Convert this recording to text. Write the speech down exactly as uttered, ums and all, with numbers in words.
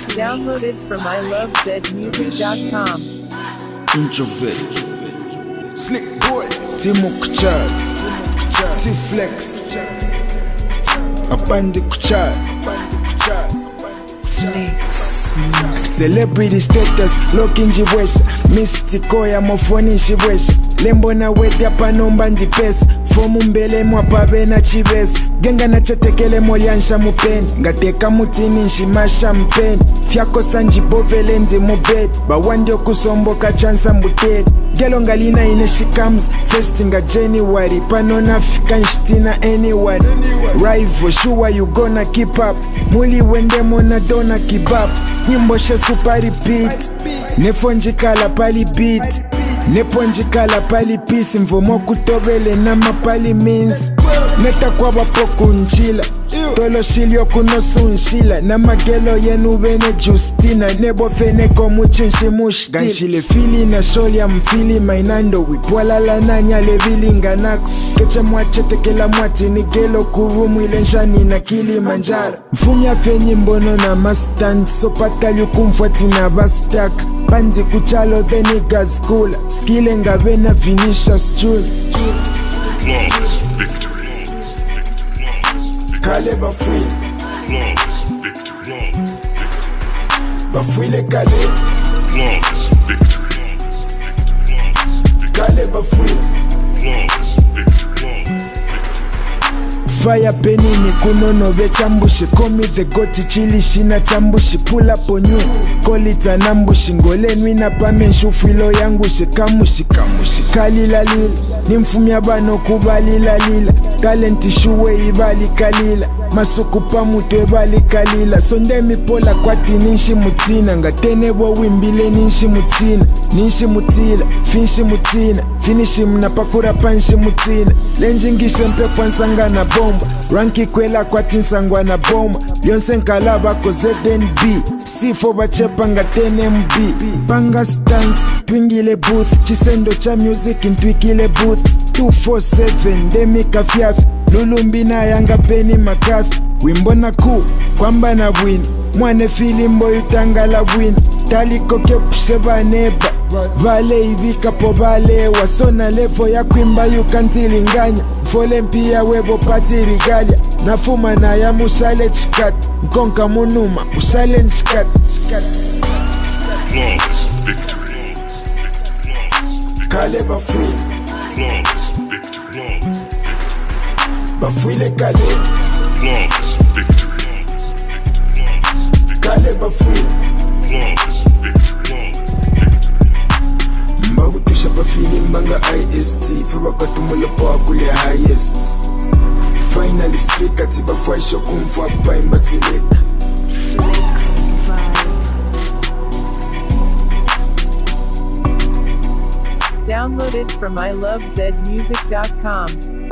Downloaded from I love zed music dot com. Introvert, Slick Boy, Timo Kuchar, T-Flex, Apandi Kuchar, Flex Celebrity status, loki njibwesa Mystiko ya mofoni njibwesa Lembo na wete hapa nomba njipesa Fomu mbele mwapabe na chibesa Genga na chotekele molyansha mupeni Ngateka mutini nshimasha mpeni Fyako sanji bovele ndi mubedi Bawandi okusomboka chansa mbutedi Gelo ngalina ine she comes First nga January Panona fika nshtina anyone Rival sure you gonna keep up Muli wende mona dona kebab Nyimbo she super repeat Nefo njikala pali beat Nepo njikala pali peace Mvomo kutobele na mapali means Neta kwa bapoku nchila Tolo shilio kunosu nshila Na magelo yenu bene Justina Nebo fene komu chinshi mushtil Ganshile fili na sholi mfili mainando Wipwala la nanya levili nganako Kecha mwache tekela mwati ni gelo kurumu ile njani na Kilimanjaro Mfumi ya fenyi mbono na mastand Sopata yukumfwati na bastak Bandi kuchalo the niggas cool Skile ngabena Vinicius Jul Flawless victory. Kale bafui Flawless victory. Bafui le kale Flawless victory. Kale bafui Flawless victory. Fire penini kunono be chambushi Komi the goti chili shina chambushi Pull up on you Call it an ambushi Ngole nwina pamenshu filo yangu shikamushi Kamushi kalila lila Nimfumia bano kubalila lila Talenti shuwe ibali kalila Masuku pamutwe bali kalila Sonde mipola kwati ninshi mutina Ngatene bo wimbile ninshi mutina Ninshi mutila, finshi mutina Finishi mnapakura panshi mutina Lenjingishe mpe kwansanga na bomba Ranki kwela kwati nsangwa na bomba Lyonse nkalaba ko Z N B Sifo bachepa ngatene M B Panga stance, twingile booth Chisendo cha music ntwikile booth two four seven, demika fiafi Lulumbi na yanga peni makathi Wimbona ku, kwamba na bwini Mwane filimbo yutangala bwini Taliko kepushe baneba Vale ivika po vale Wasona levo ya kwimba yukantilinganya Fole mpia webo pati rigalia Nafuma na ya musale chikati Nkonka munuma, usale nchikati Flawless victory. Kale bafui, Flawless victory. bafui le kale Flawless victory. Kale bafui, Flawless victory. mbagutusha bafili mbanga I S T Fiba katumule poa kule highest Finally speak ati bafwaisho kumfwa paimba select Downloaded from I love zed music dot com.